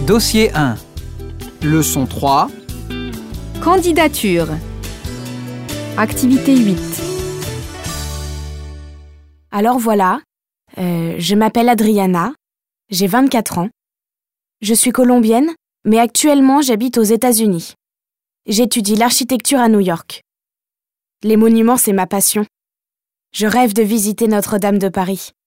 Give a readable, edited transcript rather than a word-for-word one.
Dossier 1. Leçon 3. Candidature. Activité 8. Alors voilà, je m'appelle Adriana, j'ai 24 ans. Je suis colombienne, mais actuellement j'habite aux États-Unis. J'étudie l'architecture à New York. Les monuments, c'est ma passion. Je rêve de visiter Notre-Dame de Paris.